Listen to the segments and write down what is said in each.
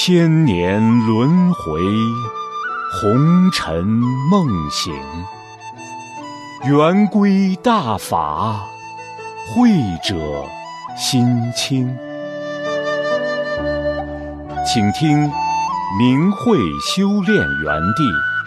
千年轮回，红尘梦醒。圆规大法，慧者心清。请听明慧修炼园地。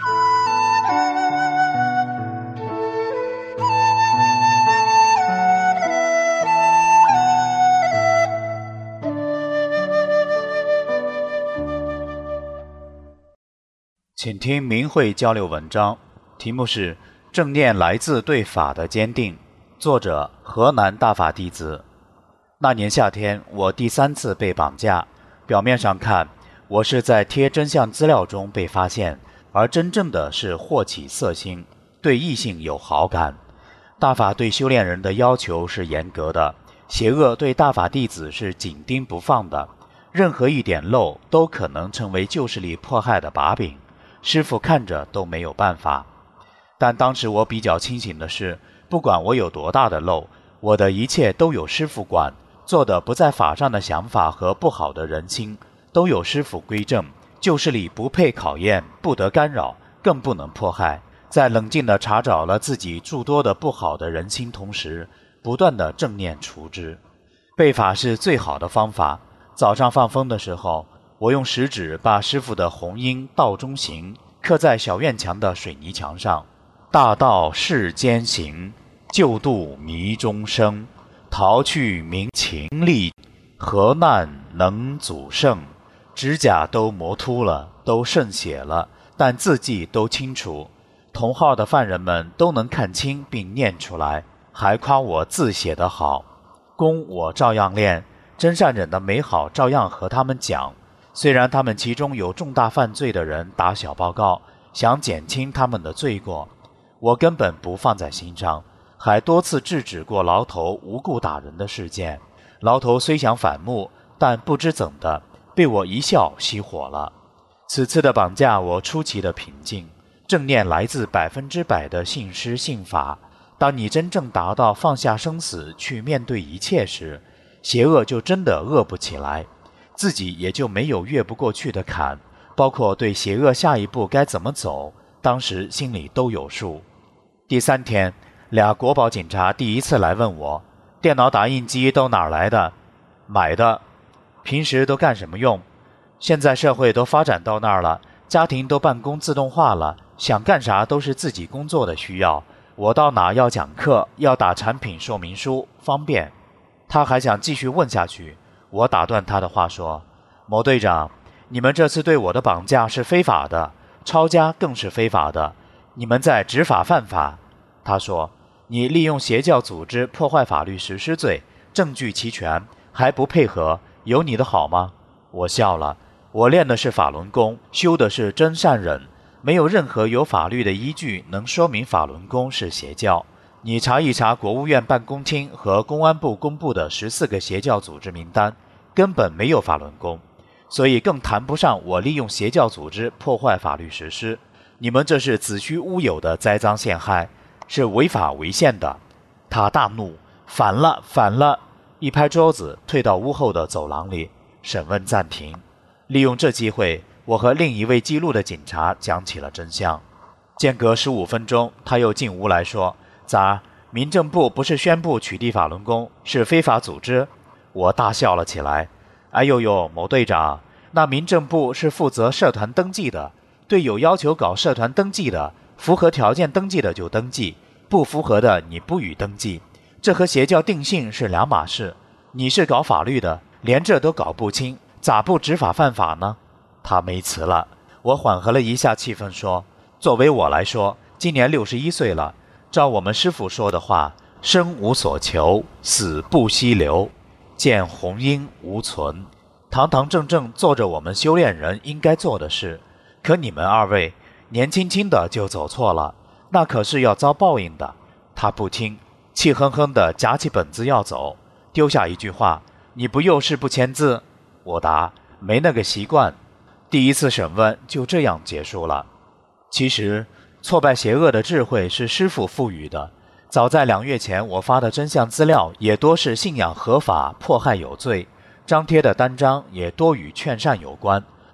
请听明慧交流文章，题目是正念来自对法的坚定，作者河南大法弟子。那年夏天，我第3次被绑架，表面上看，我是在贴真相资料中被发现，而真正的是惑起色心，对异性有好感。大法对修炼人的要求是严格的，邪恶对大法弟子是紧盯不放的，任何一点漏都可能成为旧势力迫害的把柄。师父看着都没有办法。但当时我比较清醒的是，不管我有多大的漏，我的一切都有师父管，做的不在法上的想法和不好的人心都有师父归正，旧势力不配考验，不得干扰，更不能迫害。在冷静地查找了自己诸多的不好的人心同时，不断地正念除之。背法是最好的方法。早上放风的时候，我用食指把师父的红缨道中行刻在小院墙的水泥墙上。大道世间行，救度迷中生。逃去明情力，何难能阻胜。指甲都磨秃了，都渗血了，但字迹都清楚。同号的犯人们都能看清并念出来，还夸我字写得好。功我照样练，真善忍的美好照样和他们讲。虽然他们其中有重大犯罪的人打小报告，想减轻他们的罪过，我根本不放在心上，还多次制止过牢头无故打人的事件。牢头虽想反目，但不知怎的，被我一笑熄火了。此次的绑架我出奇的平静，正念来自100%的信师信法。当你真正达到放下生死去面对一切时，邪恶就真的恶不起来，自己也就没有越不过去的坎，包括对邪恶下一步该怎么走，当时心里都有数。第3天，2国保警察第一次来问我，电脑打印机都哪儿来的？买的。平时都干什么用？现在社会都发展到那儿了，家庭都办公自动化了，想干啥都是自己工作的需要。我到哪要讲课，要打产品说明书，方便。他还想继续问下去，我打断他的话说，某队长，你们这次对我的绑架是非法的，抄家更是非法的，你们在执法犯法。他说，你利用邪教组织破坏法律实施罪，证据齐全，还不配合，有你的好吗？我笑了，我练的是法轮功，修的是真善忍，没有任何有法律的依据能说明法轮功是邪教。你查一查国务院办公厅和公安部公布的14个邪教组织名单，根本没有法轮功，所以更谈不上我利用邪教组织破坏法律实施。你们这是子虚乌有的栽赃陷害，是违法违宪的。他大怒，反了反了，一拍桌子退到屋后的走廊里。审问暂停。利用这机会，我和另一位记录的警察讲起了真相。间隔15分钟，他又进屋来说，咋，民政部不是宣布取缔法轮功是非法组织？我大笑了起来。哎呦呦，某队长，那民政部是负责社团登记的，对有要求搞社团登记的，符合条件登记的就登记，不符合的你不予登记，这和邪教定性是2码事。你是搞法律的，连这都搞不清，咋不执法犯法呢？他没词了。我缓和了一下气氛说，作为我来说，今年61岁了，照我们师父说的话，生无所求，死不息留，见红缨无存，堂堂正正做着我们修炼人应该做的事。可你们2位年轻轻的就走错了，那可是要遭报应的。他不听，气哼哼地夹起本子要走，丢下一句话，你不幼试不签字？我答，没那个习惯。第1次审问就这样结束了。其实挫败邪恶的智慧是师父赋予的，早在2月前我发的真相资料也多是信仰合法，迫害有罪，张贴的单张也多与劝善有关，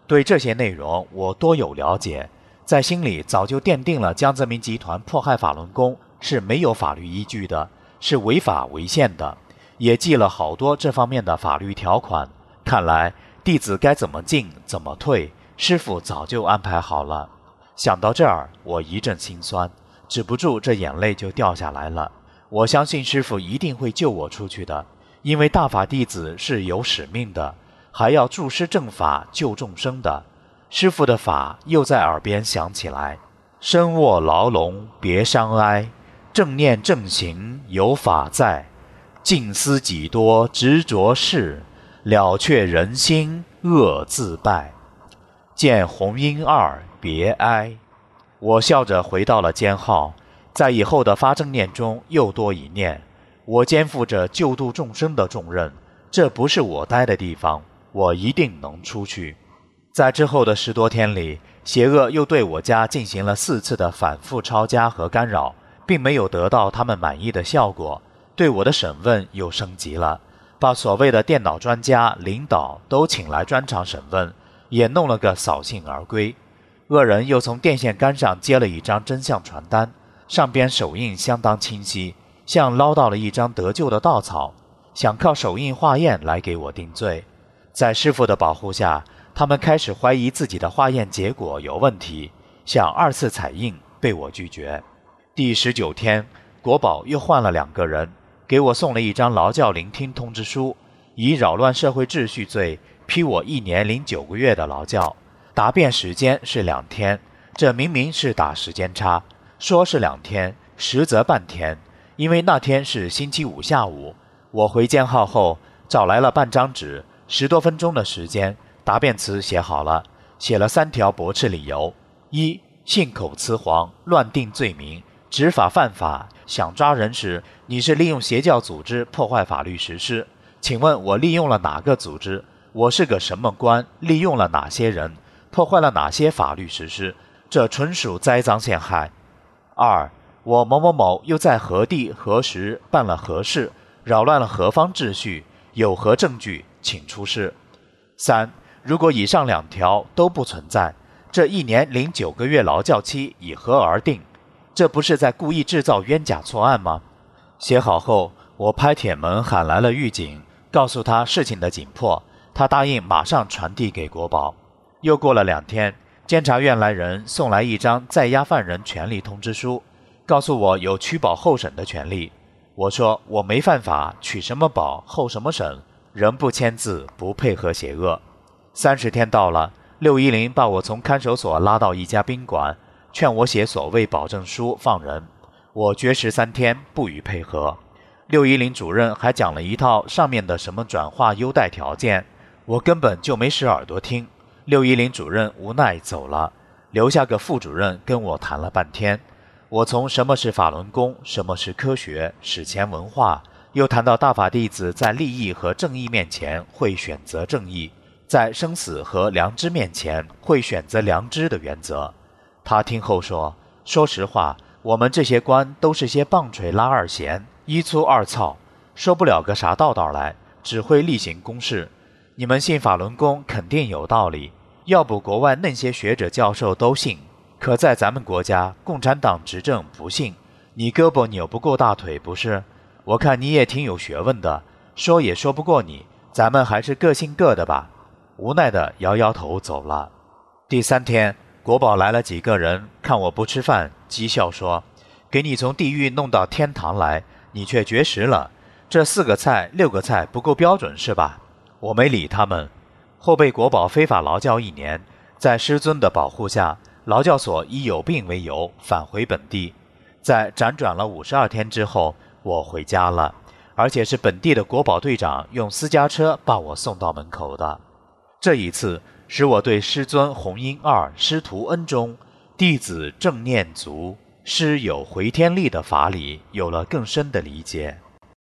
对这些内容我多有了解，在心里早就奠定了江泽民集团迫害法轮功是没有法律依据的，是违法违宪的，也记了好多这方面的法律条款。看来弟子该怎么进怎么退，师父早就安排好了。想到这儿，我一阵心酸，止不住这眼泪就掉下来了。我相信师父一定会救我出去的，因为大法弟子是有使命的，还要助师正法救众生的。师父的法又在耳边响起来：身卧牢笼别伤哀，正念正行有法在，静思己多执着事，了却人心恶自败。见红缨二别哀。我笑着回到了监号，在以后的发正念中又多一念：我肩负着救度众生的重任，这不是我待的地方，我一定能出去。在之后的10多天里，邪恶又对我家进行了4次的反复抄家和干扰，并没有得到他们满意的效果。对我的审问又升级了，把所谓的电脑专家、领导都请来专场审问，也弄了个扫兴而归。恶人又从电线杆上接了一张真相传单，上边手印相当清晰，像捞到了一张得救的稻草，想靠手印化验来给我定罪。在师父的保护下，他们开始怀疑自己的化验结果有问题，想2次采印，被我拒绝。第19天，国保又换了2个人，给我送了一张劳教聆听通知书，以扰乱社会秩序罪批我1年零9个月的劳教，答辩时间是2天，这明明是打时间差，说是2天，实则半天，因为那天是星期5下午。我回监号后，找来了半张纸，10多分钟的时间，答辩词写好了，写了3条驳斥理由：一、信口雌黄，乱定罪名，执法犯法，想抓人时，你是利用邪教组织破坏法律实施，请问我利用了哪个组织？我是个什么官？利用了哪些人？破坏了哪些法律实施？这纯属栽赃陷害。2、我某某某又在何地何时办了何事，扰乱了何方秩序，有何证据，请出示。3、如果以上2条都不存在，这1年零9个月劳教期以何而定？这不是在故意制造冤假错案吗？写好后，我拍帖门喊来了狱警，告诉他事情的紧迫，他答应马上传递给国保。又过了2天，监察院来人送来一张在押犯人权利通知书，告诉我有取保候审的权利。我说我没犯法，取什么保，候什么审，人不签字，不配合邪恶。30天到了，610把我从看守所拉到一家宾馆，劝我写所谓保证书放人。我绝食3天，不予配合。610主任还讲了一套上面的什么转化优待条件，我根本就没使耳朵听。610主任无奈走了，留下个副主任跟我谈了半天。我从什么是法轮功，什么是科学、史前文化，又谈到大法弟子在利益和正义面前会选择正义，在生死和良知面前会选择良知的原则。他听后说，说实话，我们这些官都是些棒槌拉二弦，一粗二糙，说不了个啥道道来，只会例行公事。你们信法轮功肯定有道理，要不国外那些学者教授都信，可在咱们国家共产党执政不信，你胳膊扭不过大腿不是？我看你也挺有学问的，说也说不过你，咱们还是各信各的吧。无奈的摇摇头走了。第3天，国保来了几个人，看我不吃饭，讥笑说：给你从地狱弄到天堂来，你却绝食了，这4个菜6个菜不够标准是吧？我没理他们。后被国保非法劳教1年，在师尊的保护下，劳教所以有病为由返回本地。在辗转了52天之后，我回家了，而且是本地的国保队长用私家车把我送到门口的。这一次使我对师尊弘音二师徒恩中弟子正念足，师有回天力的法理有了更深的理解。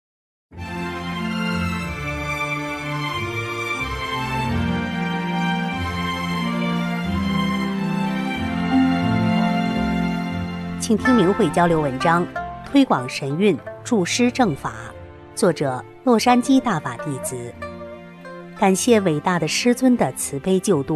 请听明慧交流文章，推广神韵，助师正法，作者洛杉矶大法弟子。感谢伟大的师尊的慈悲救度，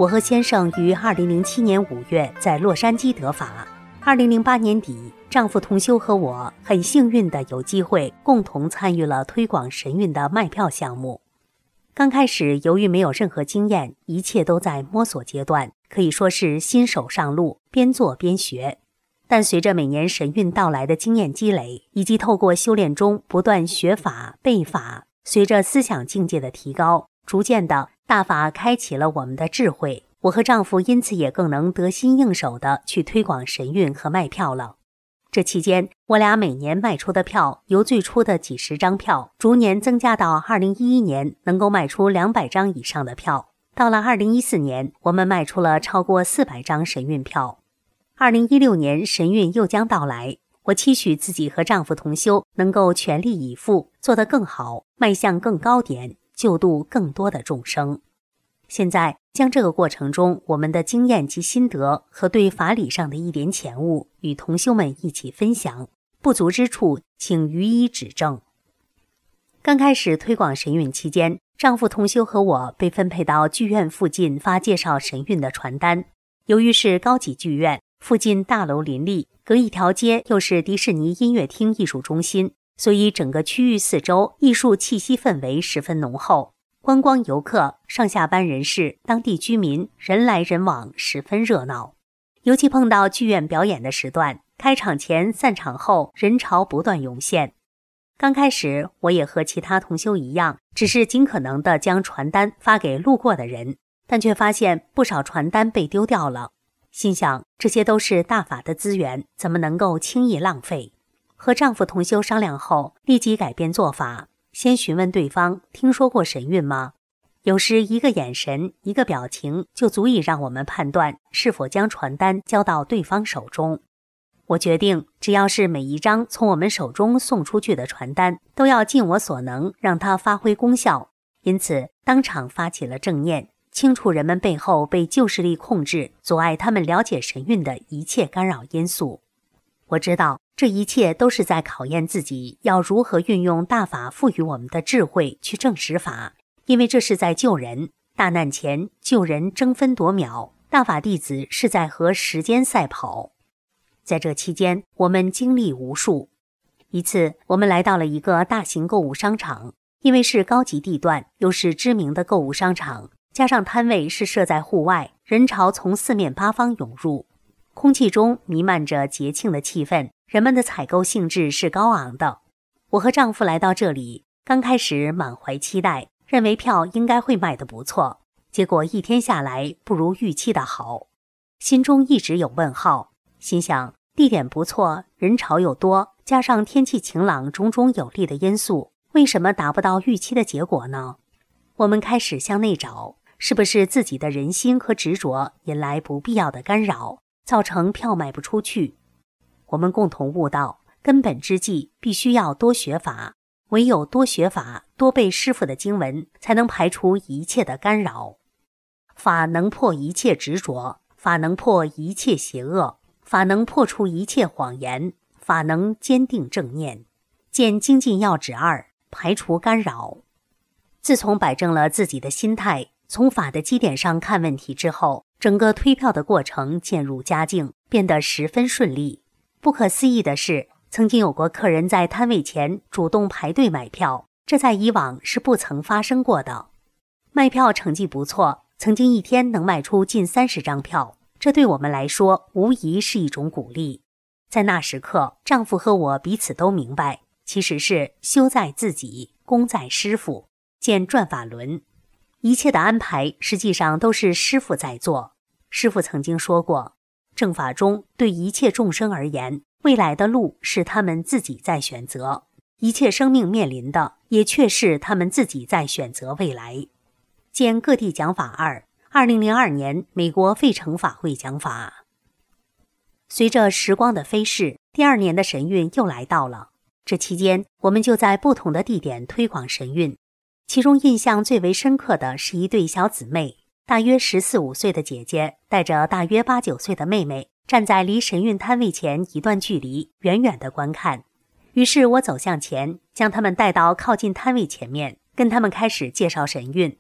我和先生于2007年5月在洛杉矶得法。2008年底，丈夫同修和我很幸运地有机会共同参与了推广神韵的卖票项目。刚开始，由于没有任何经验，一切都在摸索阶段，可以说是新手上路，边做边学。但随着每年神韵到来的经验积累，以及透过修炼中不断学法背法，随着思想境界的提高，逐渐的大法开启了我们的智慧，我和丈夫因此也更能得心应手地去推广神韵和卖票了。这期间，我俩每年卖出的票由最初的几十张票，逐年增加到2011年能够卖出200张以上的票。到了2014年，我们卖出了超过400张神韵票。2016年神韵又将到来，我期许自己和丈夫同修能够全力以赴，做得更好，迈向更高点，救度更多的众生。现在将这个过程中我们的经验及心得和对法理上的一点浅悟与同修们一起分享，不足之处请予以指正。刚开始推广神韵期间，丈夫同修和我被分配到剧院附近发介绍神韵的传单。由于是高级剧院，附近大楼林立，隔一条街又是迪士尼音乐厅艺术中心，所以整个区域四周艺术气息氛围十分浓厚。观光游客、上下班人士、当地居民人来人往，十分热闹。尤其碰到剧院表演的时段，开场前、散场后，人潮不断涌现。刚开始，我也和其他同修一样，只是尽可能地将传单发给路过的人，但却发现不少传单被丢掉了。心想，这些都是大法的资源，怎么能够轻易浪费？和丈夫同修商量后，立即改变做法。先询问对方听说过神韵吗？有时一个眼神、一个表情就足以让我们判断是否将传单交到对方手中。我决定，只要是每一张从我们手中送出去的传单，都要尽我所能让它发挥功效。因此，当场发起了正念，清除人们背后被旧势力控制、阻碍他们了解神韵的一切干扰因素。我知道这一切都是在考验自己要如何运用大法赋予我们的智慧去证实法，因为这是在救人。大难前救人争分夺秒，大法弟子是在和时间赛跑。在这期间，我们经历无数。一次，我们来到了一个大型购物商场，因为是高级地段，又是知名的购物商场，加上摊位是设在户外，人潮从四面八方涌入。空气中弥漫着节庆的气氛，人们的采购兴致是高昂的。我和丈夫来到这里，刚开始满怀期待，认为票应该会卖得不错，结果一天下来不如预期的好，心中一直有问号，心想地点不错，人潮又多，加上天气晴朗，种种有利的因素，为什么达不到预期的结果呢？我们开始向内找，是不是自己的人心和执着引来不必要的干扰，造成票卖不出去？我们共同悟到，根本之计必须要多学法，唯有多学法，多背师父的经文，才能排除一切的干扰。法能破一切执着，法能破一切邪恶，法能破除一切谎言，法能坚定正念。见精进要旨2，排除干扰。自从摆正了自己的心态，从法的基点上看问题之后，整个推票的过程渐入佳境，变得十分顺利。不可思议的是，曾经有过客人在摊位前主动排队买票，这在以往是不曾发生过的。卖票成绩不错，曾经一天能卖出近30张票，这对我们来说无疑是一种鼓励。在那时刻，丈夫和我彼此都明白，其实是修在自己，功在师父。见转法轮，一切的安排实际上都是师父在做。师父曾经说过，正法中对一切众生而言，未来的路是他们自己在选择，一切生命面临的也确是他们自己在选择未来。见各地讲法2，2002年美国费城法会讲法。随着时光的飞逝，第2年的神韵又来到了。这期间，我们就在不同的地点推广神韵。其中印象最为深刻的是一对小姊妹，大约14、15岁的姐姐带着大约8、9岁的妹妹，站在离神韵摊位前一段距离，远远地观看。于是我走向前，将他们带到靠近摊位前面，跟他们开始介绍神韵。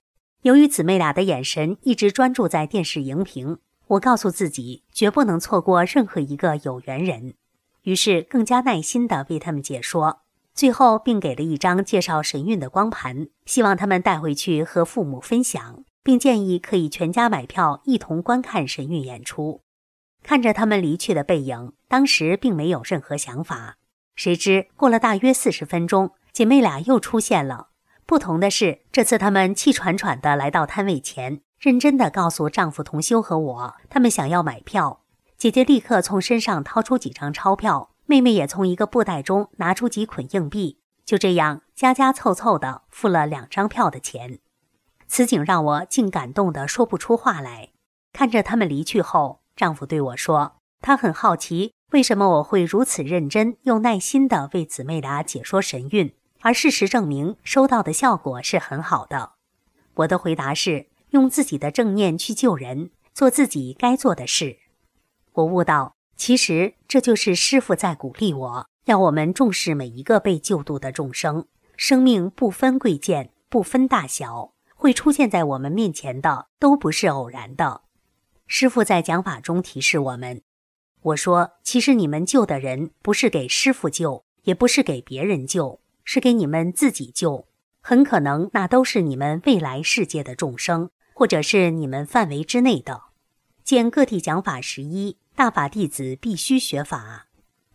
由于姊妹俩的眼神一直专注在电视荧屏，我告诉自己绝不能错过任何一个有缘人，于是更加耐心地为他们解说，最后并给了一张介绍神韵的光盘，希望他们带回去和父母分享，并建议可以全家买票一同观看神韵演出。看着他们离去的背影，当时并没有任何想法。谁知过了大约40分钟，姐妹俩又出现了。不同的是，这次她们气喘喘地来到摊位前，认真地告诉丈夫同修和我，他们想要买票。姐姐立刻从身上掏出几张钞票，妹妹也从一个布袋中拿出几捆硬币，就这样家家凑凑地付了2张票的钱。此景让我竟感动得说不出话来。看着他们离去后，丈夫对我说，他很好奇为什么我会如此认真又耐心地为姊妹俩解说神韵，而事实证明收到的效果是很好的。我的回答是，用自己的正念去救人，做自己该做的事。我悟到，其实这就是师父在鼓励我，要我们重视每一个被救度的众生。生命不分贵贱，不分大小，会出现在我们面前的都不是偶然的。师父在讲法中提示我们，我说，其实你们救的人不是给师父救，也不是给别人救，是给你们自己救。很可能那都是你们未来世界的众生，或者是你们范围之内的。见个体讲法11，大法弟子必须学法。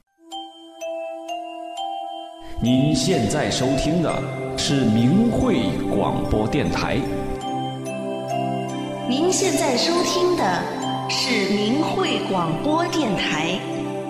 您现在收听的是明慧广播电台。 您现在收听的是明慧广播电台。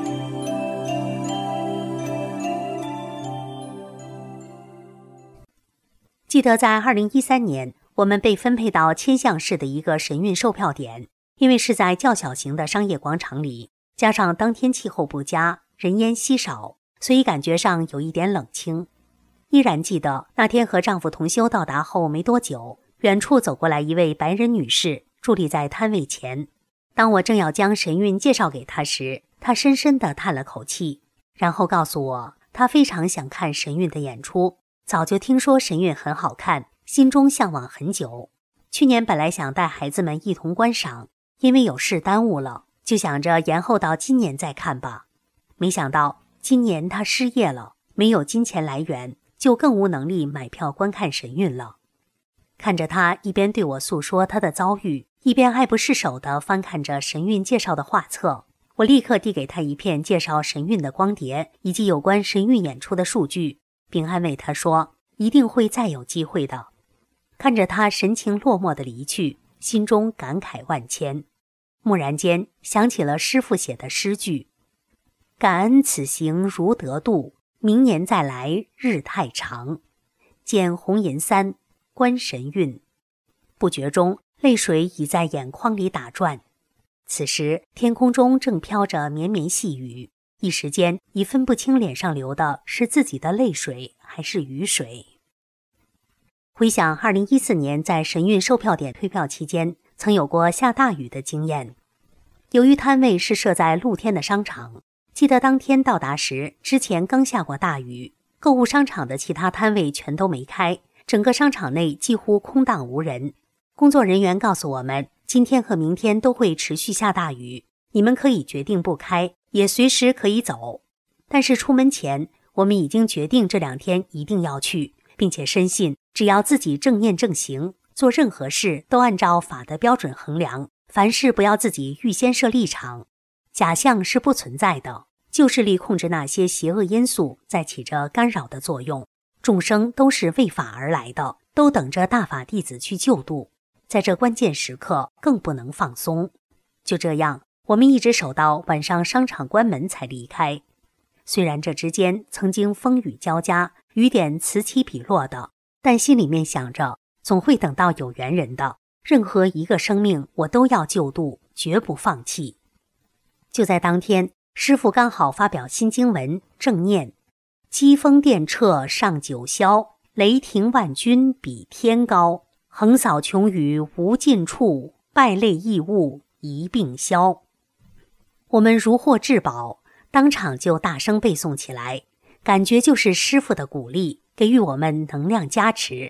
记得在2013年，我们被分配到千象市的一个神韵售票点，因为是在较小型的商业广场里，加上当天气候不佳，人烟稀少，所以感觉上有一点冷清。依然记得那天和丈夫同修到达后没多久，远处走过来一位白人女士，伫立在摊位前。当我正要将神韵介绍给她时，她深深地叹了口气，然后告诉我，她非常想看神韵的演出，早就听说神韵很好看，心中向往很久。去年本来想带孩子们一同观赏，因为有事耽误了，就想着延后到今年再看吧。没想到今年她失业了，没有金钱来源，就更无能力买票观看神韵了。看着她一边对我诉说她的遭遇，一边爱不释手地翻看着神韵介绍的画册，我立刻递给她一片介绍神韵的光碟以及有关神韵演出的数据，并安慰她说，一定会再有机会的。看着她神情落寞地离去，心中感慨万千。蓦然间想起了师父写的诗句，感恩此行如得度，明年再来日太长。见红银3，观神韵。不觉中泪水已在眼眶里打转。此时天空中正飘着绵绵细雨，一时间已分不清脸上流的是自己的泪水还是雨水。回想2014年在神韵售票点退票期间，曾有过下大雨的经验。由于摊位是设在露天的商场，记得当天到达时，之前刚下过大雨，购物商场的其他摊位全都没开，整个商场内几乎空荡无人。工作人员告诉我们，今天和明天都会持续下大雨，你们可以决定不开，也随时可以走。但是出门前，我们已经决定这2天一定要去，并且深信只要自己正念正行，做任何事都按照法的标准衡量，凡事不要自己预先设立场。假象是不存在的，旧势力控制那些邪恶因素在起着干扰的作用。众生都是为法而来的，都等着大法弟子去救度，在这关键时刻更不能放松。就这样，我们一直守到晚上商场关门才离开。虽然这之间曾经风雨交加，雨点此起彼落的，但心里面想着总会等到有缘人的，任何一个生命我都要救度，绝不放弃。就在当天，师父刚好发表新经文正念，疾风电掣上九霄，雷霆万钧比天高，横扫穷宇无尽处，败类异物一并消。我们如获至宝，当场就大声背诵起来，感觉就是师父的鼓励，给予我们能量加持。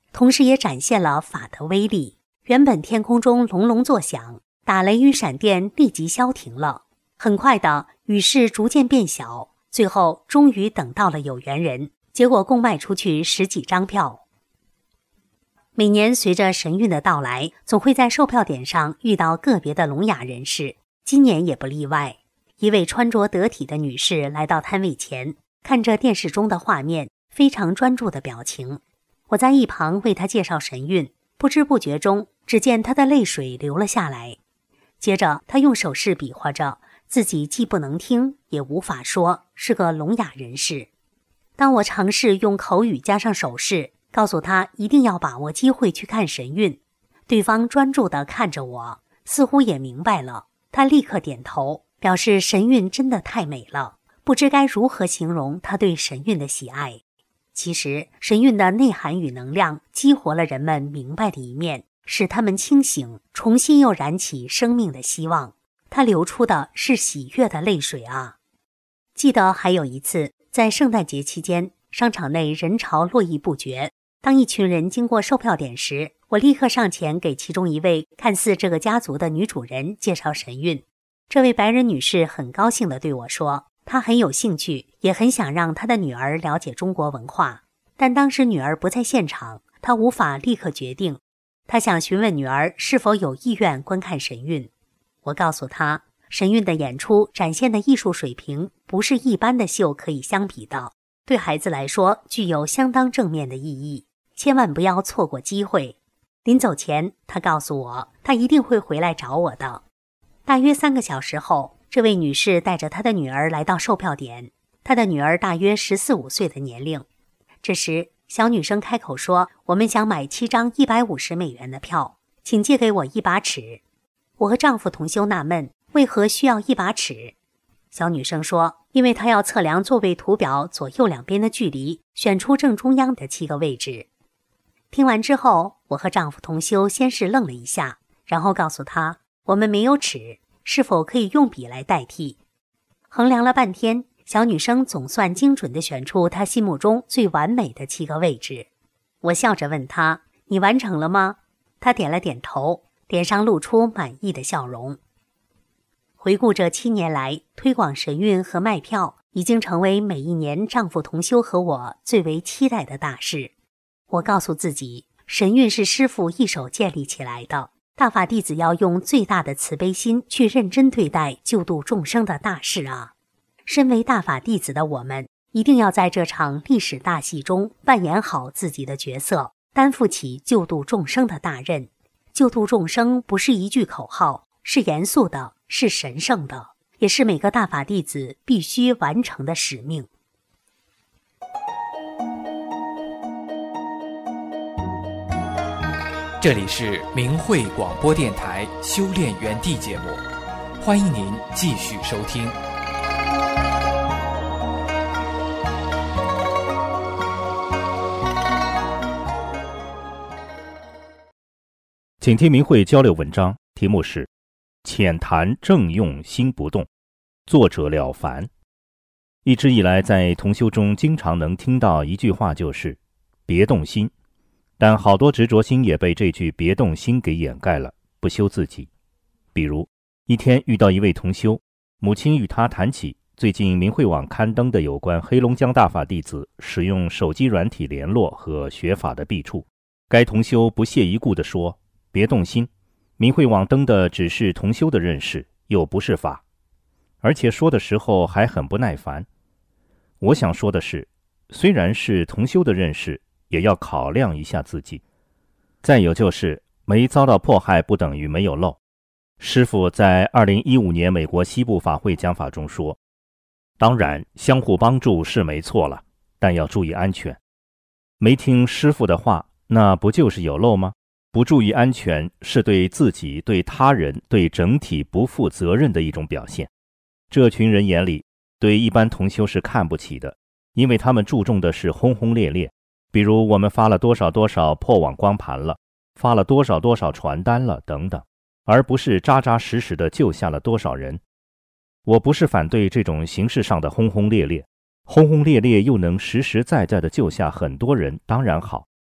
同时也展现了法的威力。原本天空中隆隆作响，打雷与闪电立即消停了。很快的，雨势逐渐变小，最后终于等到了有缘人，结果共卖出去10几张票。每年随着神韵的到来，总会在售票点上遇到个别的聋哑人士，今年也不例外。一位穿着得体的女士来到摊位前，看着电视中的画面，非常专注的表情。我在一旁为她介绍神韵，不知不觉中，只见她的泪水流了下来。接着，她用手势比划着，自己既不能听，也无法说，是个聋哑人士。当我尝试用口语加上手势，告诉他一定要把握机会去看神韵，对方专注地看着我，似乎也明白了，他立刻点头，表示神韵真的太美了，不知该如何形容他对神韵的喜爱。其实神韵的内涵与能量激活了人们明白的一面，使他们清醒，重新又燃起生命的希望。它流出的是喜悦的泪水啊！记得还有一次，在圣诞节期间，商场内人潮络绎不绝。当一群人经过售票点时，我立刻上前给其中一位看似这个家族的女主人介绍神韵。这位白人女士很高兴地对我说，她很有兴趣，也很想让她的女儿了解中国文化，但当时女儿不在现场，她无法立刻决定。她想询问女儿是否有意愿观看神韵。我告诉她，神韵的演出展现的艺术水平不是一般的秀可以相比的，对孩子来说具有相当正面的意义，千万不要错过机会。临走前，她告诉我，她一定会回来找我的。大约3个小时后，这位女士带着她的女儿来到售票点，她的女儿大约14、15岁的年龄。这时，小女生开口说，我们想买7张150美元的票，请借给我一把尺。我和丈夫同修纳闷，为何需要一把尺？小女生说，因为她要测量座位图表左右两边的距离，选出正中央的7个位置。听完之后，我和丈夫同修先是愣了一下，然后告诉她，我们没有尺，是否可以用笔来代替？衡量了半天，小女生总算精准地选出她心目中最完美的7个位置。我笑着问她，你完成了吗？她点了点头，脸上露出满意的笑容。回顾这7年来，推广神韵和卖票已经成为每一年丈夫同修和我最为期待的大事。我告诉自己，神韵是师父一手建立起来的，大法弟子要用最大的慈悲心去认真对待救度众生的大事啊！身为大法弟子的我们，一定要在这场历史大戏中扮演好自己的角色，担负起救度众生的大任。救度众生不是一句口号，是严肃的，是神圣的，也是每个大法弟子必须完成的使命。 这里是明慧广播电台修炼园地节目，欢迎您继续收听。 请听明慧交流文章，题目是浅谈正用心不动，作者了凡。一直以来在同修中经常能听到一句话，就是别动心，但好多执着心也被这句别动心给掩盖了，不修自己。比如一天遇到一位同修，母亲与他谈起最近明慧网刊登的有关黑龙江大法弟子使用手机软体联络和学法的弊处。该同修不屑一顾地说，别动心，明慧网登的只是同修的认识，又不是法。而且说的时候还很不耐烦。我想说的是，虽然是同修的认识，也要考量一下自己。再有就是没遭到迫害不等于没有漏。师父在2015年美国西部法会讲法中说，当然相互帮助是没错了，但要注意安全。没听师父的话，那不就是有漏吗？不注意安全是对自己、对他人、对整体不负责任的一种表现。这群人眼里对一般同修是看不起的，因为他们注重的是轰轰烈烈，比如我们发了多少多少破网光盘了，发了多少多少传单了等等，而不是扎扎实实的救下了多少人。我不是反对这种形式上的轰轰烈烈，轰轰烈烈又能实实在在的救下很多人当然好，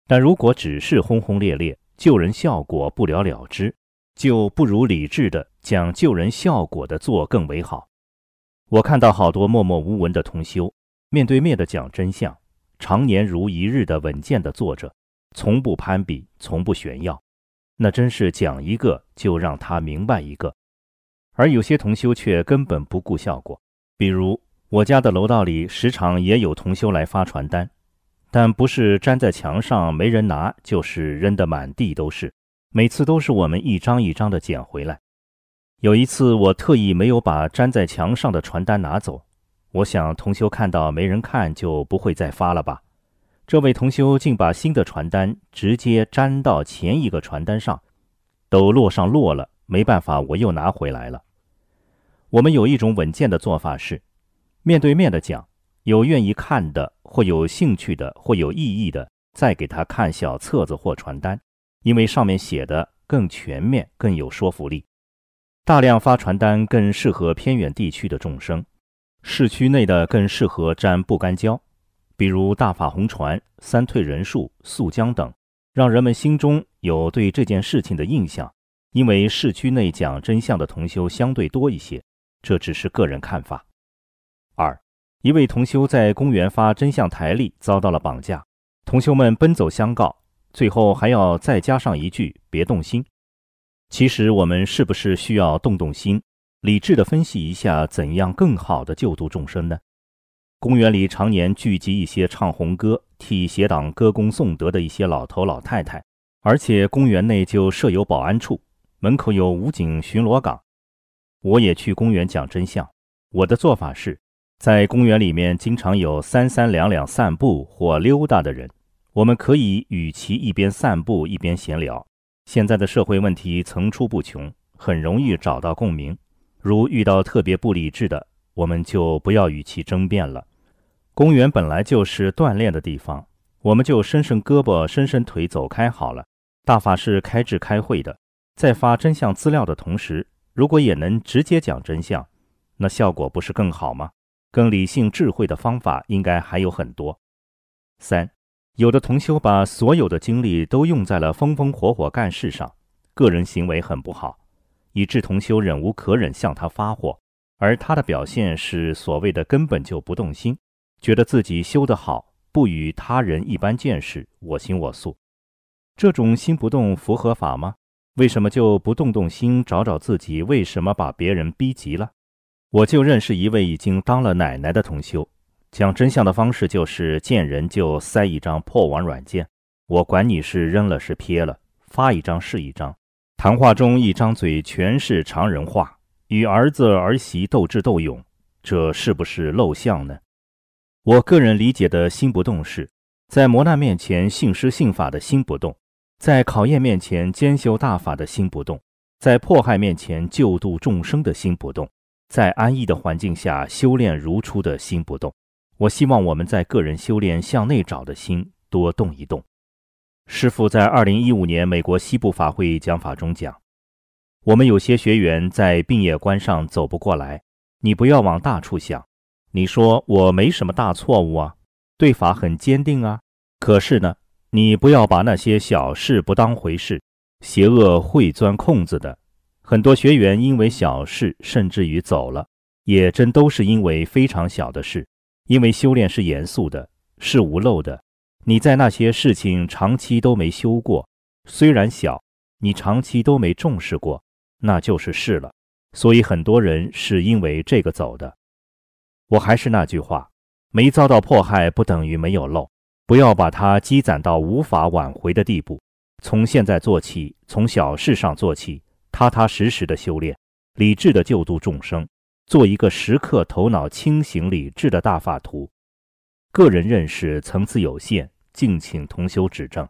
但如果只是轰轰烈烈，救人效果不了了之，就不如理智的讲救人效果的做更为好。我看到好多默默无闻的同修，面对面的讲真相，常年如一日的稳健的坐着，从不攀比，从不炫耀，那真是讲一个就让他明白一个。而有些同修却根本不顾效果，比如我家的楼道里时常也有同修来发传单，但不是粘在墙上没人拿，就是扔得满地都是，每次都是我们一张一张的捡回来。有一次我特意没有把粘在墙上的传单拿走，我想同修看到没人看就不会再发了吧。这位同修竟把新的传单直接粘到前一个传单上，都摞上摞了，没办法，我又拿回来了。我们有一种稳健的做法是，面对面的讲，有愿意看的或有兴趣的或有意义的，再给他看小册子或传单，因为上面写的更全面，更有说服力。大量发传单更适合偏远地区的众生，市区内的更适合沾不干胶，比如大法红传、三退人数、速浆等，让人们心中有对这件事情的印象。因为市区内讲真相的同修相对多一些，这只是个人看法。2. 一位同修在公园发真相台历遭到了绑架，同修们奔走相告，最后还要再加上一句别动心。其实我们是不是需要动动心，理智地分析一下怎样更好地救度众生呢？公园里常年聚集一些唱红歌、替邪党歌功颂德的一些老头老太太，而且公园内就设有保安处，门口有武警巡逻岗。我也去公园讲真相，我的做法是，在公园里面经常有三三两两散步或溜达的人，我们可以与其一边散步一边闲聊。现在的社会问题层出不穷，很容易找到共鸣。如遇到特别不理智的，我们就不要与其争辩了。公园本来就是锻炼的地方，我们就伸伸胳膊伸伸腿走开好了。大法是开智开会的，在发真相资料的同时，如果也能直接讲真相，那效果不是更好吗？更理性智慧的方法应该还有很多。3. 有的同修把所有的精力都用在了风风火火干事上，个人行为很不好，以致同修忍无可忍向他发火，而他的表现是所谓的根本就不动心，觉得自己修得好，不与他人一般见识，我行我素。这种心不动符合法吗？为什么就不动动心，找找自己为什么把别人逼急了？我就认识一位已经当了奶奶的同修，讲真相的方式就是见人就塞一张破网软件，我管你是扔了是撇了，发一张是一张，谈话中一张嘴全是常人话，与儿子儿媳斗智斗勇，这是不是漏相呢？我个人理解的心不动是，在磨难面前信师信法的心不动，在考验面前兼修大法的心不动，在迫害面前救度众生的心不动，在安逸的环境下修炼如初的心不动。我希望我们在个人修炼向内找的心多动一动。师父在2015年美国西部法会讲法中讲，我们有些学员在病业关上走不过来，你不要往大处想，你说我没什么大错误啊，对法很坚定啊，可是呢，你不要把那些小事不当回事，邪恶会钻空子的。很多学员因为小事甚至于走了，也真都是因为非常小的事。因为修炼是严肃的，是无漏的，你在那些事情长期都没修过，虽然小，你长期都没重视过，那就是事了。所以很多人是因为这个走的。我还是那句话，没遭到迫害不等于没有漏，不要把它积攒到无法挽回的地步。从现在做起，从小事上做起，踏踏实实的修炼，理智的救度众生，做一个时刻头脑清醒理智的大法徒。个人认识层次有限，敬请同修指正。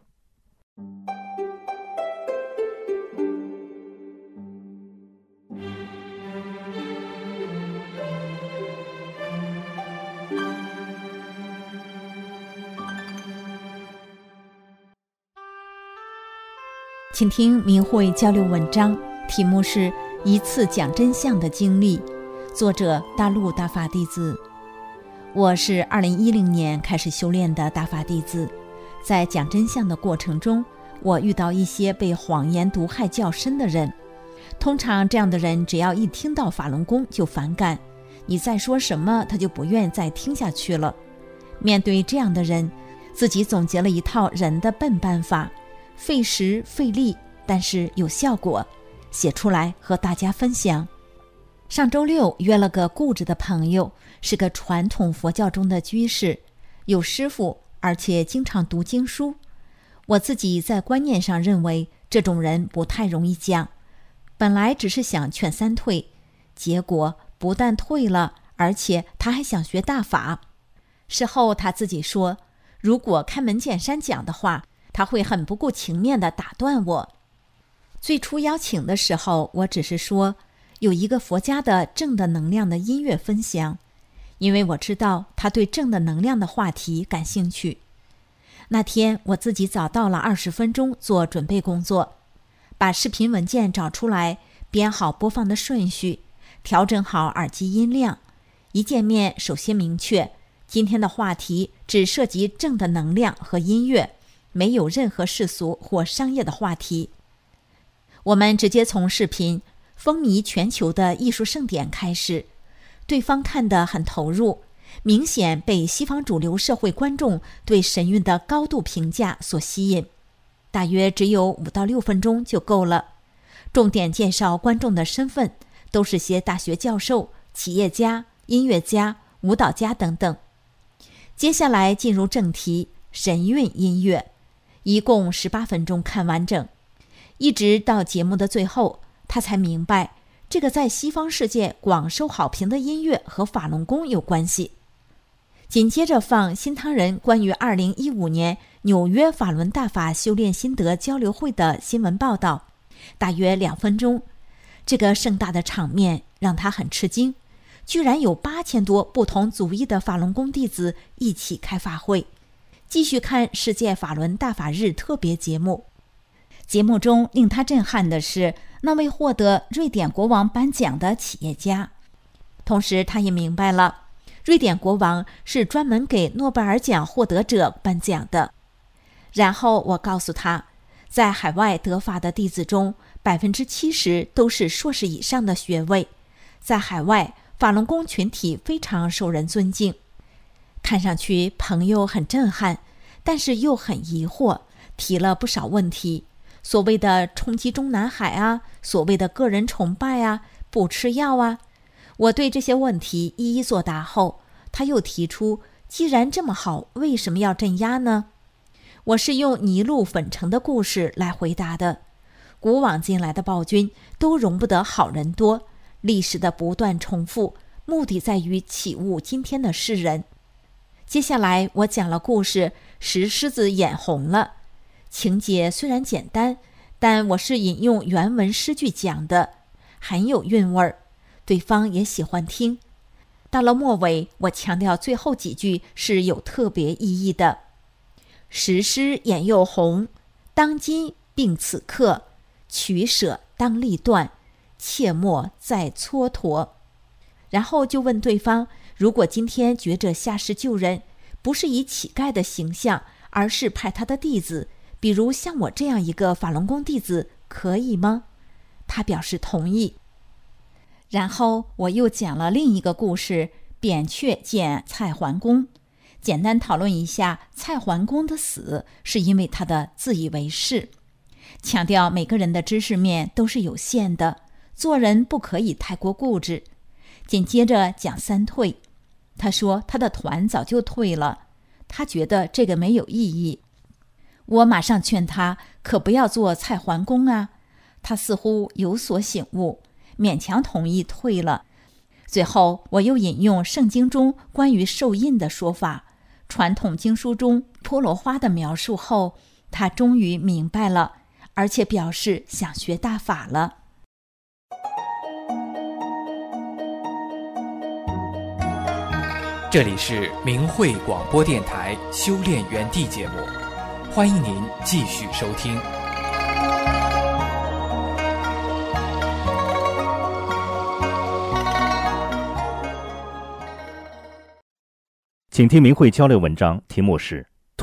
请听明慧交流文章，题目是一次讲真相的经历，作者大陆大法弟子。我是2010年开始修炼的大法弟子， 在讲真相的过程中，我遇到一些被谎言毒害较深的人。通常这样的人只要一听到法轮功就反感，你再说什么他就不愿再听下去了。面对这样的人，自己总结了一套人的笨办法，费时费力，但是有效果，写出来和大家分享。上周六约了个固执的朋友，是个传统佛教中的居士，有师父，而且经常读经书。我自己在观念上认为这种人不太容易讲，本来只是想劝三退，结果不但退了，而且他还想学大法。事后他自己说，如果开门见山讲的话，他会很不顾情面地打断我。最初邀请的时候，我只是说有一个佛家的正的能量的音乐分享，因为我知道他对正的能量的话题感兴趣。那天我自己早到了20分钟做准备工作，把视频文件找出来，编好播放的顺序，调整好耳机音量。一见面首先明确，今天的话题只涉及正的能量和音乐，没有任何世俗或商业的话题。我们直接从视频风靡全球的艺术盛典开始，对方看得很投入，明显被西方主流社会观众对神韵的高度评价所吸引。大约只有5到6分钟就够了，重点介绍观众的身份，都是些大学教授、企业家、音乐家、舞蹈家等等。接下来进入正题，神韵音乐，一共18分钟看完整。一直到节目的最后，他才明白这个在西方世界广受好评的音乐和法轮功有关系。紧接着放新唐人关于2015年纽约法轮大法修炼心得交流会的新闻报道，大约2分钟。这个盛大的场面让他很吃惊，居然有8000多不同族裔的法轮功弟子一起开法会。继续看世界法轮大法日特别节目。节目中令他震撼的是那位获得瑞典国王颁奖的企业家，同时他也明白了瑞典国王是专门给诺贝尔奖获得者颁奖的。然后我告诉他，在海外得法的弟子中，70%都是硕士以上的学位，在海外法轮功群体非常受人尊敬。看上去朋友很震撼，但是又很疑惑，提了不少问题，所谓的冲击中南海啊，所谓的个人崇拜啊，不吃药啊。我对这些问题一一作答后，他又提出，既然这么好，为什么要镇压呢？我是用尼禄粉城的故事来回答的。古往今来的暴君都容不得好人多，历史的不断重复，目的在于启悟今天的世人。接下来我讲了故事，石狮子眼红了。情节虽然简单，但我是引用原文诗句讲的，很有韵味儿，对方也喜欢听。到了末尾，我强调最后几句是有特别意义的。石狮眼又红，当今并此刻，取舍当立断，切莫再蹉跎。然后就问对方，如果今天觉着下世救人，不是以乞丐的形象，而是派他的弟子，比如像我这样一个法轮功弟子，可以吗？他表示同意。然后我又讲了另一个故事，扁鹊见蔡桓公，简单讨论一下蔡桓公的死是因为他的自以为是，强调每个人的知识面都是有限的，做人不可以太过固执。紧接着讲三退，他说他的团早就退了，他觉得这个没有意义。我马上劝他可不要做蔡桓公啊，他似乎有所醒悟，勉强同意退了。最后我又引用圣经中关于受印的说法，传统经书中菠萝花的描述后，他终于明白了，而且表示想学大法了。 这里是明慧广播电台修炼园地节目，欢迎您继续收听。 请听明慧交流文章，题目是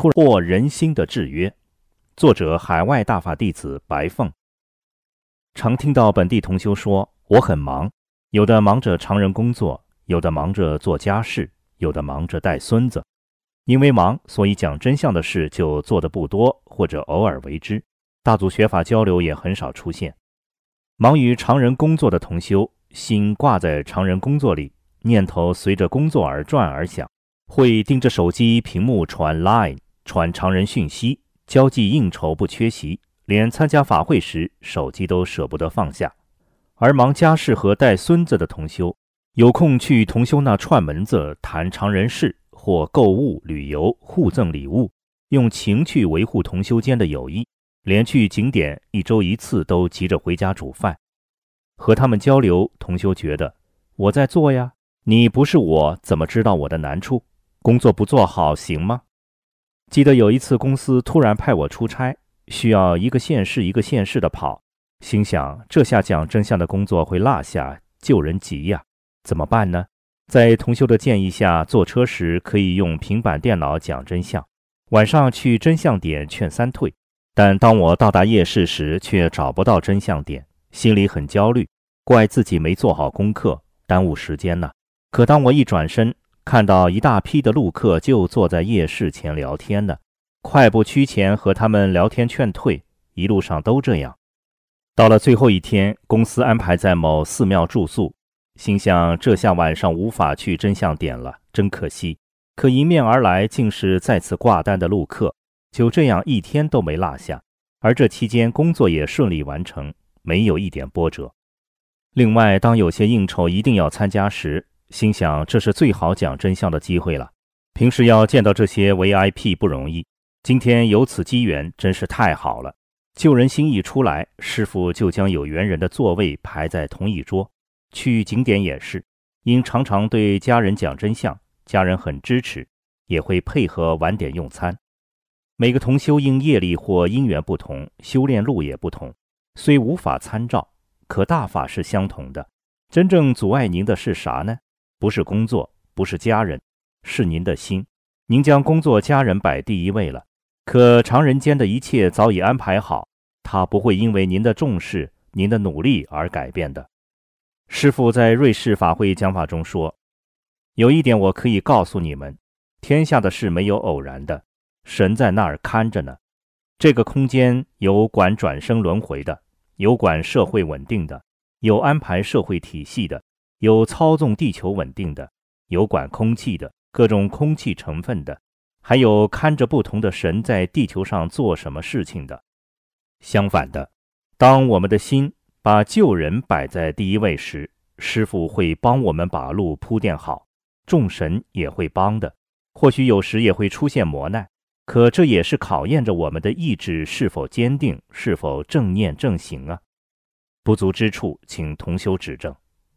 突破人心的制约。作者海外大法弟子白凤。常听到本地同修说，我很忙，有的忙着常人工作，有的忙着做家事，有的忙着带孙子。因为忙，所以讲真相的事就做得不多，或者偶尔为之。大组学法交流也很少出现。忙于常人工作的同修，心挂在常人工作里，念头随着工作而转而想，会盯着手机屏幕传 Line， 传常人讯息，交际应酬不缺席，连参加法会时手机都舍不得放下。而忙家事和带孙子的同修，有空去同修那串门子谈常人事，或购物旅游互赠礼物，用情去维护同修间的友谊，连去景点1周1次都急着回家煮饭。和他们交流，同修觉得我在做呀，你不是我怎么知道我的难处？工作不做好行吗？记得有一次公司突然派我出差，需要一个县市一个县市的跑，心想这下讲真相的工作会落下，救人急呀，怎么办呢？在同修的建议下，坐车时可以用平板电脑讲真相，晚上去真相点劝3退。但当我到达夜市时，却找不到真相点，心里很焦虑，怪自己没做好功课，耽误时间呢。可当我一转身，看到一大批的路客就坐在夜市前聊天呢，快步趋前和他们聊天劝退，一路上都这样。到了最后一天，公司安排在某寺庙住宿，心想这下晚上无法去真相点了，真可惜。可迎面而来竟是再次挂单的路客，就这样一天都没落下，而这期间工作也顺利完成，没有一点波折。另外，当有些应酬一定要参加时，心想这是最好讲真相的机会了。平时要见到这些 VIP 不容易，今天有此机缘真是太好了。救人心一出来，师父就将有缘人的座位排在同一桌。去景点也是，因常常对家人讲真相，家人很支持，也会配合晚点用餐。每个同修因业力或因缘不同，修炼路也不同，虽无法参照，可大法是相同的。真正阻碍您的是啥呢？不是工作，不是家人，是您的心。您将工作家人摆第一位了，可常人间的一切早已安排好，它不会因为您的重视，您的努力而改变的。师父在瑞士法会讲法中说，有一点我可以告诉你们，天下的事没有偶然的，神在那儿看着呢。这个空间有管转生轮回的，有管社会稳定的，有安排社会体系的，有操纵地球稳定的，有管空气的，各种空气成分的，还有看着不同的神在地球上做什么事情的。相反的，当我们的心把救人摆在第一位时，师父会帮我们把路铺垫好，众神也会帮的。或许有时也会出现磨难，可这也是考验着我们的意志是否坚定，是否正念正行啊。不足之处，请同修指正。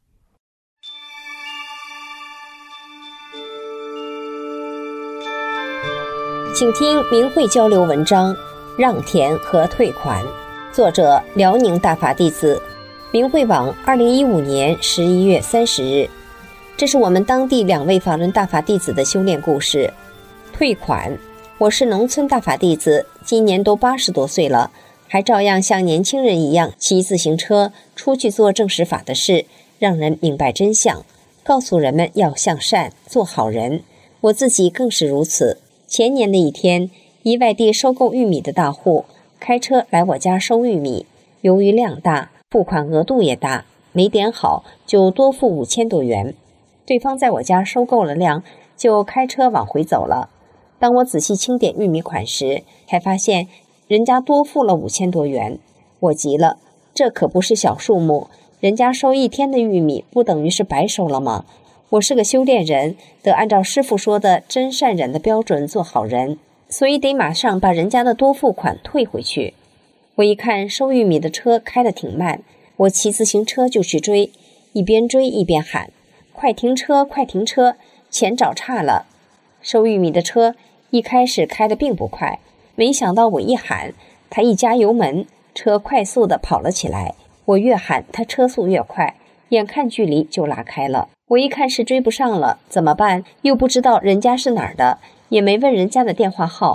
请听明慧交流文章《让田和退款》，作者辽宁大法弟子，明慧网2015年11月30日。这是我们当地2位法轮大法弟子的修炼故事。退款，我是农村大法弟子，今年都80多岁了，还照样像年轻人一样骑自行车出去做正实法的事，让人明白真相，告诉人们要向善，做好人。我自己更是如此。前年的一天，一外地收购玉米的大户开车来我家收玉米，由于量大，付款额度也大，没点好就多付5000多元。对方在我家收购了量，就开车往回走了。当我仔细清点玉米款时，才发现人家多付了5000多元。我急了，这可不是小数目，人家收1天的玉米，不等于是白收了吗？我是个修炼人，得按照师父说的真善忍的标准做好人，所以得马上把人家的多付款退回去。我一看收玉米的车开得挺慢，我骑自行车就去追，一边追一边喊，快停车，快停车，钱找差了。收玉米的车一开始开得并不快，没想到我一喊，他一加油门，车快速地跑了起来。我越喊，他车速越快，眼看距离就拉开了。我一看是追不上了，怎么办？又不知道人家是哪儿的，也没问人家的电话号，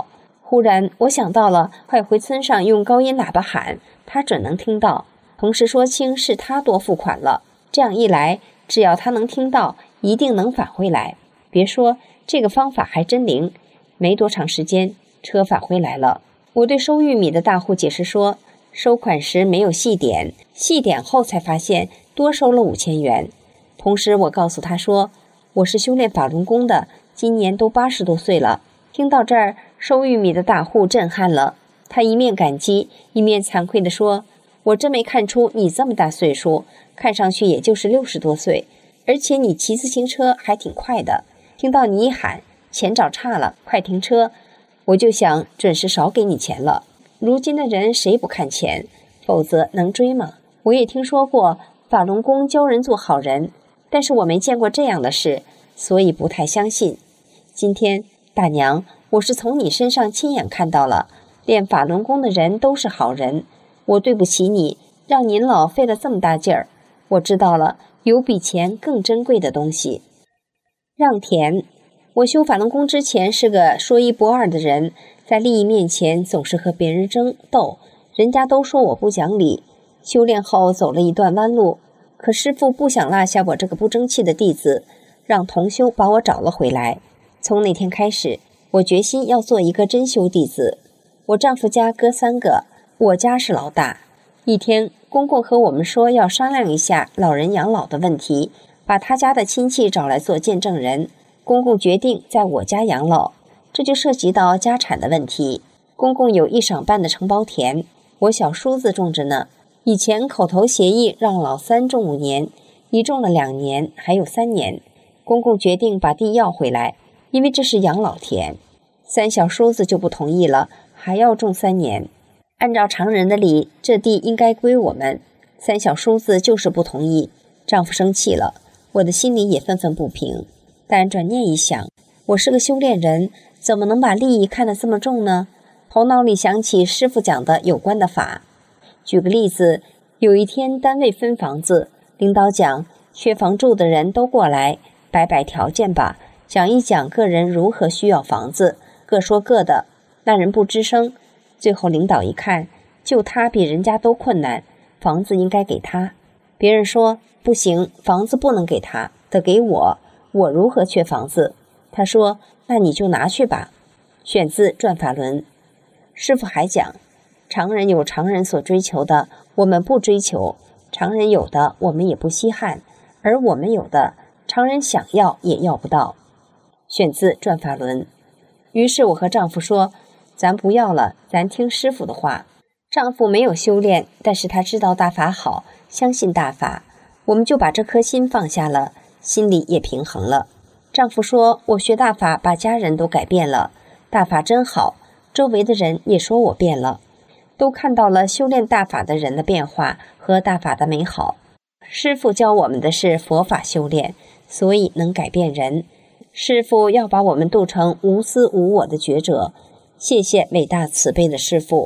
忽然我想到了，快回村上用高音喇叭喊，他准能听到，同时说清是他多付款了。这样一来，只要他能听到，一定能返回来。别说，这个方法还真灵。没多长时间，车返回来了。我对收玉米的大户解释说，收款时没有细点，细点后才发现多收了5000元。同时我告诉他说，我是修炼法轮功的，今年都80多岁了。听到这儿，收玉米的大户震撼了，他一面感激，一面惭愧地说，我真没看出你这么大岁数，看上去也就是60多岁，而且你骑自行车还挺快的。听到你一喊钱找差了，快停车，我就想准是少给你钱了。如今的人谁不看钱，否则能追吗？我也听说过法轮功教人做好人，但是我没见过这样的事，所以不太相信。今天大娘，我是从你身上亲眼看到了，练法轮功的人都是好人。我对不起你，让您老费了这么大劲儿。我知道了，有比钱更珍贵的东西。让田，我修法轮功之前是个说一不二的人，在利益面前总是和别人争斗，人家都说我不讲理。修炼后走了一段弯路，可师父不想落下我这个不争气的弟子，让同修把我找了回来。从那天开始，我决心要做一个真修弟子。我丈夫家哥3个，我家是老大。一天，公公和我们说要商量一下老人养老的问题，把他家的亲戚找来做见证人。公公决定在我家养老，这就涉及到家产的问题。公公有1晌半的承包田，我小叔子种着呢。以前口头协议让老三种5年，一种了2年，还有3年。公公决定把地要回来，因为这是养老田。3小叔子就不同意了，还要种3年。按照常人的理，这地应该归我们。3小叔子就是不同意，丈夫生气了，我的心里也愤愤不平。但转念一想，我是个修炼人，怎么能把利益看得这么重呢？头脑里想起师父讲的有关的法。举个例子，有一天单位分房子，领导讲缺房住的人都过来，摆摆条件吧，讲一讲个人如何需要房子，各说各的。那人不吱声，最后领导一看，就他比人家都困难，房子应该给他。别人说不行，房子不能给他，得给我，我如何缺房子？他说那你就拿去吧。选自《转法轮》。师父还讲，常人有常人所追求的，我们不追求；常人有的，我们也不稀罕；而我们有的，常人想要也要不到。选自《转法轮》。于是我和丈夫说，咱不要了，咱听师父的话。丈夫没有修炼，但是他知道大法好，相信大法，我们就把这颗心放下了，心里也平衡了。丈夫说，我学大法把家人都改变了，大法真好，周围的人也说我变了，都看到了修炼大法的人的变化和大法的美好。师父教我们的是佛法修炼，所以能改变人。师父要把我们度成无私无我的觉者，谢谢伟大慈悲的师父。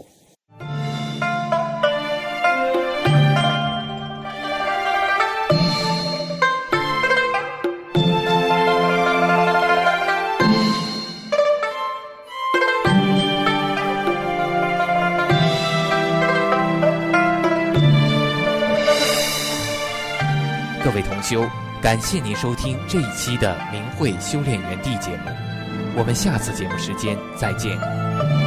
各位同修，感谢您收听这一期的明慧修炼园地节目，我们下次节目时间再见。